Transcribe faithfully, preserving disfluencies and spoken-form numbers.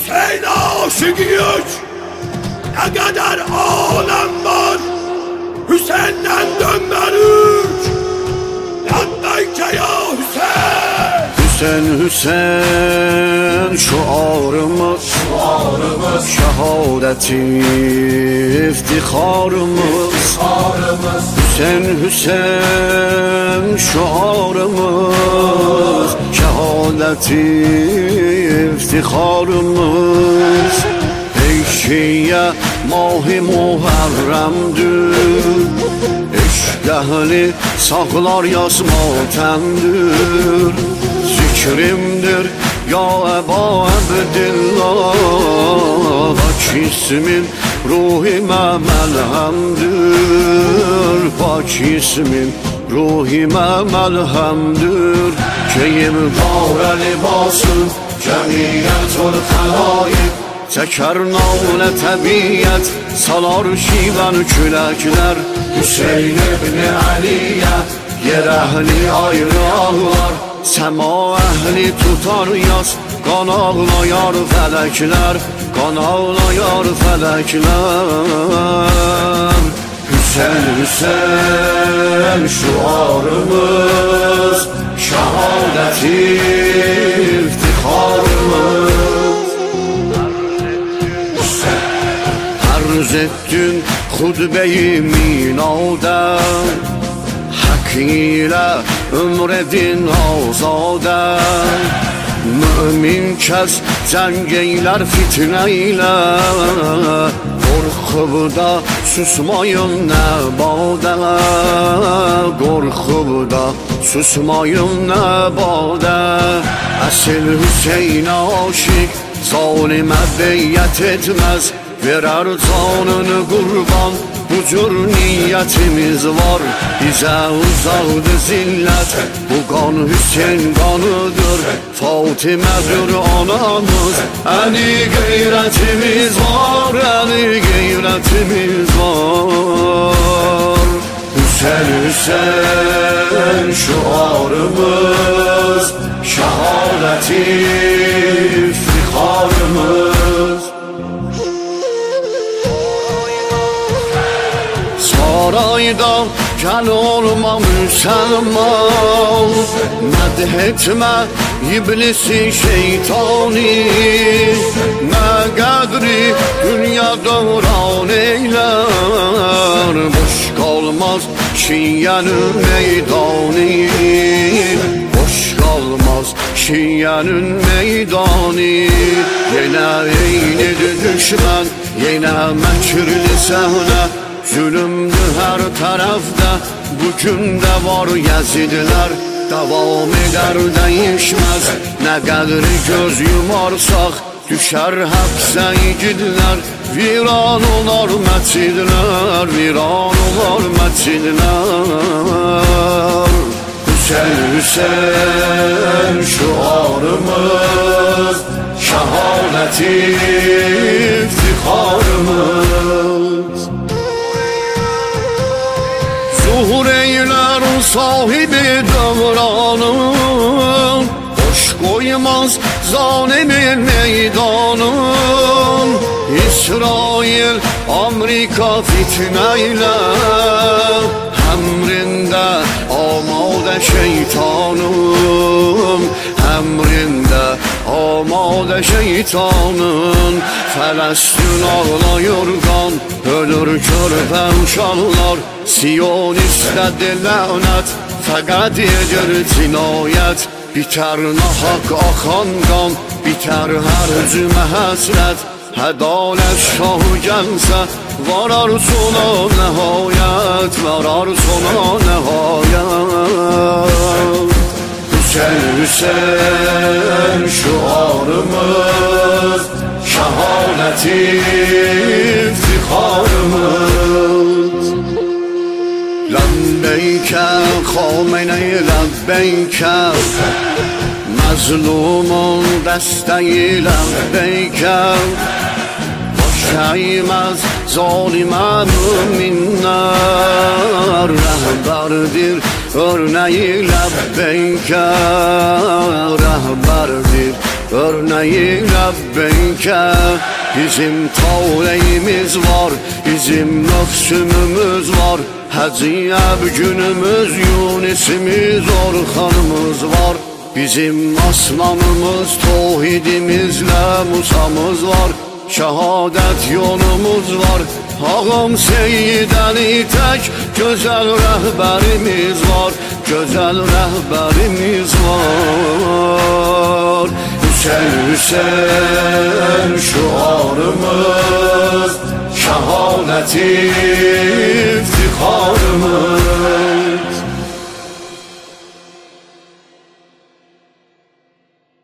Hüseyin aşıkıyız. Ne kadar alem var, Hüseyin'den dönmedik. Yandayke ya Hüseyin. Hüseyin Hüseyin şuarımız, şuarımız. Şehadeti iftiharımız, iftiharımız. Hüseyin Hüseyin şuarımız, şehadeti iftiharımız. Ey Şiye Mah-ı Muharrem'dür, eşk ehli saklar yas matemdir. Zikrimdir ya Eba Abdillah, Pak ismin ruhime melhemdir. Pak ismin ruhime melhemdir. Keyim kavre libasın cemiyetul halayik, çeker nâle tabiat, salar şiven külekler. Hüseyin ibn Ali'ye yer ehli ayrı ağlar, sema ehli tutar yaz, kan ağlayar felekler, kan ağlayar felekler. Hüseyin Hüseyin şuarımız, şehadeti iftiharımız. Arz ettin hutbe-i minada, hak ile ömredin azade. Mümin kes cenk eyler fitne ile, korkup da susmayın nebade. Korkup da susmayın nebade. Esil Hüseyin aşık zalime beyet etmez, verer canını kurban, bu cür niyetimiz var. Bize uzaktı zillet, bu kan Hüseyin kanıdır. Fatime'dir anamız, eni gayretimiz var, eni gayretimiz var. Hüseyin Hüseyin şuarımız, şehadeti iftiharımız. Sarayda gel olma Müslüman, medhetme iblisi şeytani. Ne kadri dünya dövran eyler, boş kalmaz Şiye'nin meydanı. Boş kalmaz Şiye'nin meydanı. Yine eynidi düşman, yine mekirli sahne. Zulümdü her tarafta, bugün de var Yazidler. Devam eder değişmez, ne kadar göz yumarsak düşer hapse yiğitler. Viran olar meçidler, viran olar meçidler. Hüseyin Hüseyin şuarımız, şehadeti iftiharımız. Zuhur eyler sahibi devranın, boş koymaz zalimin meydanın. İsrail Amerika fitneyle, emrinde amade şeytanın. Emrinde amade şeytanın. Felestin ağlayır kan, ölür körpe uşaklar. Siyonist'e lanet, fakat edir cinayet. Biter nahak akan kan, biter her cüme hasret. Adalet şahı gelse varar sona nihayet, varar sona nihayet. Hüseyin Hüseyin şuarımız, şehadeti iftiharımız. Lebbeyke Khamenei lebbeyke, mazlumun desteği lebbeyke. Boş eğmez zalime müminler, rehberdir örneği lebbeyke. Rehberdir örneği Rabbinke. Bizim taleyimiz var, bizim mevsimimiz var. Həciyəb günümüz, Yunisimiz, Orxanımız var. Bizim aslanımız, tohidimizlə Musamız var. Şəhadət yolumuz var. Ağam Seyyid Əli tək gözəl rəhbərimiz var. Gözəl rəhbərimiz var. Hüseyn, Hüseyn şuarımız, şəhadəti iftixarımız.